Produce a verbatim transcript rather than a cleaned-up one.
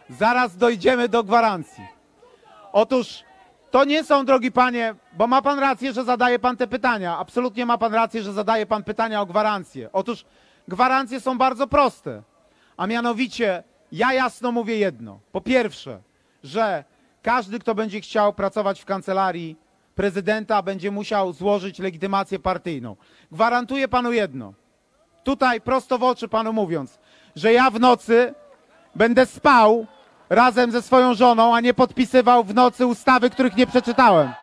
Zaraz dojdziemy do gwarancji. Otóż to nie są, drogi panie, bo ma pan rację, że zadaje pan te pytania. Absolutnie ma pan rację, że zadaje pan pytania o gwarancje. Otóż gwarancje są bardzo proste. A mianowicie ja jasno mówię jedno. Po pierwsze, że każdy, kto będzie chciał pracować w kancelarii prezydenta, będzie musiał złożyć legitymację partyjną. Gwarantuję panu jedno. Tutaj prosto w oczy panu mówiąc, że ja w nocy będę spał razem ze swoją żoną, a nie podpisywał w nocy ustawy, których nie przeczytałem.